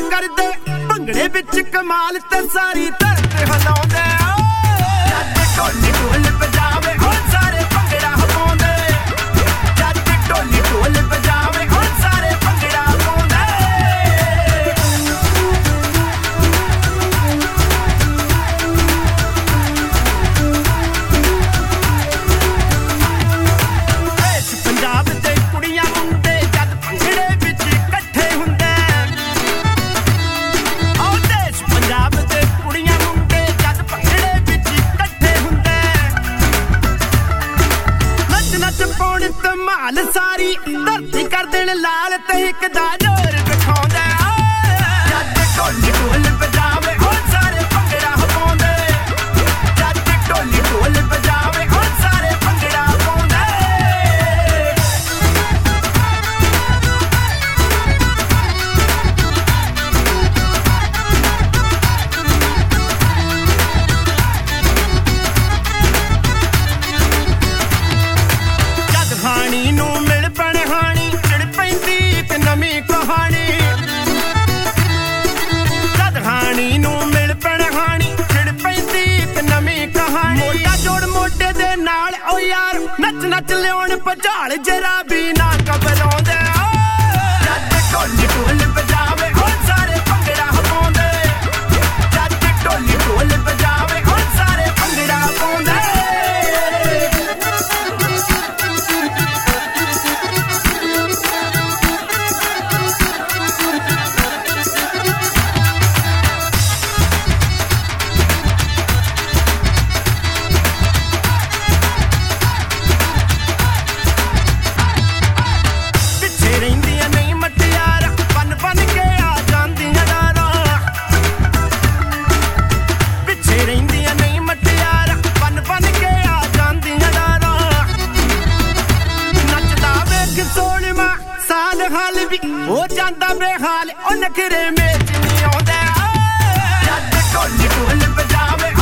ਕਰਦੇ ਭੰਗੜੇ ਵਿੱਚ ਕਮਾਲ ਤੇ ਸਾਰੀ ਧਰਤ ਹਿਲਾਉਂਦੇ ਜੱਟ ਢੋਲੀ ਢੋਲ ਵਜਾਵੇ ਉਹ ਸਾਰੇ ਭੰਗੜਾ ਪਾਉਂਦੇ ਜੱਟ ਢੋਲੀ ਢੋਲ ਵਜਾਵੇ ਉਹ ਸਾਰੇ ਭੰਗੜਾ ਪਾਉਂਦੇ ਇਸ ਪੰਜਾਬ ਦੇ ਕੁੜੀਆਂ ਮੁੰਡੇ ਜਦ ਭੰਗੜੇ ਵਿੱਚ ਇਕੱਠੇ ਹੁੰਦੇ ਉਹ ਦੇਸ਼ ਪੰਜਾਬ ਦੇ ਕੁੜੀਆਂ ਮੁੰਡੇ ਜਦ ਭੰਗੜੇ ਵਿੱਚ ਇਕੱਠੇ ਹੁੰਦੇ ਨੱਚ ਨੱਚ ਪਾਉਣ ਧਮਾਲ ਸਾਰੀ ਧਰਤੀ ਕਰ ਦੇਣ ਲਾਲ ਤੇ ਇੱਕ ਦਾ ਜ਼ੋਰ ਵਿਖਾਉਂਦੇ ਜੱਟ ਢੋਲੀ ਢੋਲ ਵਜਾਵੇ ਉਹ ਸਾਰੇ ਭੰਗੜਾ ਪਾਉਂਦੇ ਜੱਟ ਢੋਲੀ ਢੋਲ ਵਜਾਵੇ ਉਹ ਸਾਰੇ ਭੰਗੜਾ ਪਾਉਂਦੇ ਜਦ ਹਾਣੀ ਨੂੰ ਮਿਲ ਪੈਣ ਹਾਣੀ ਚਿੜ ਪੈਂਦੀ ਇੱਕ ਨਵੀਂ ਕਹਾਣੀ ਜਦ ਹਾਣੀ ਨੂੰ ਮਿਲ ਪੈਣ ਹਾਣੀ ਚਿੜ ਪੈਂਦੀ ਇੱਕ ਨਵੀਂ ਕਹਾਣੀ ਮੋਢਾ ਜੋੜ ਮੋਢੇ ਦੇ ਨਾਲ ਓ ਯਾਰ ਨੱਚ ਨੱਚ ਲਿਆਉਣ ਭਜਾਲ ਜਰਾ ਵੀ ਨਾ ਘਬਰਾਉਂਦੇ ਜੱਟ ਢੋਲੀ ਢੋਲ ਵਜਾਵੇ ਉਹ ਸਾਰੇ ਭੰਗੜਾ ਪਾਉਂਦੇ ਜੱਟ ਢੋਲੀ ਢੋਲ ਵਜਾਵੇ ਉਹ ਸਾਰੇ ਭੰਗੜਾ ਪਾਉਂਦੇ ਪਿੱਛੇ ਰਹਿੰਦੀਆਂ ਨਹੀਂ ਮਟਿਆਰਾਂ ਬਨ ਬਨ ਕੇ ਆ ਜਾਂਦੀਆਂ ਡਾਰਾਂ ਪਿੱਛੇ ਰਹਿੰਦੀਆਂ ਨਹੀਂ ਮਟਿਆਰਾਂ ਬਨ ਬਨ ਕੇ ਆ ਜਾਂਦੀਆਂ ਡਾਰਾਂ ਨੱਚਦਾ ਵੇਖ ਸੋਹਣਵਾ ਸਾਲ ਹਾਲ ਵੀ ਹੋ ਜਾਂਦਾ ਬੇਹਾਲ ਉਹ ਨਖਰੇ ਮੇਚ ਨਹੀਂ ਆਉਂਦੇ ਜੱਟ ਢੋਲੀ ਢੋਲ ਵਜਾਵੇ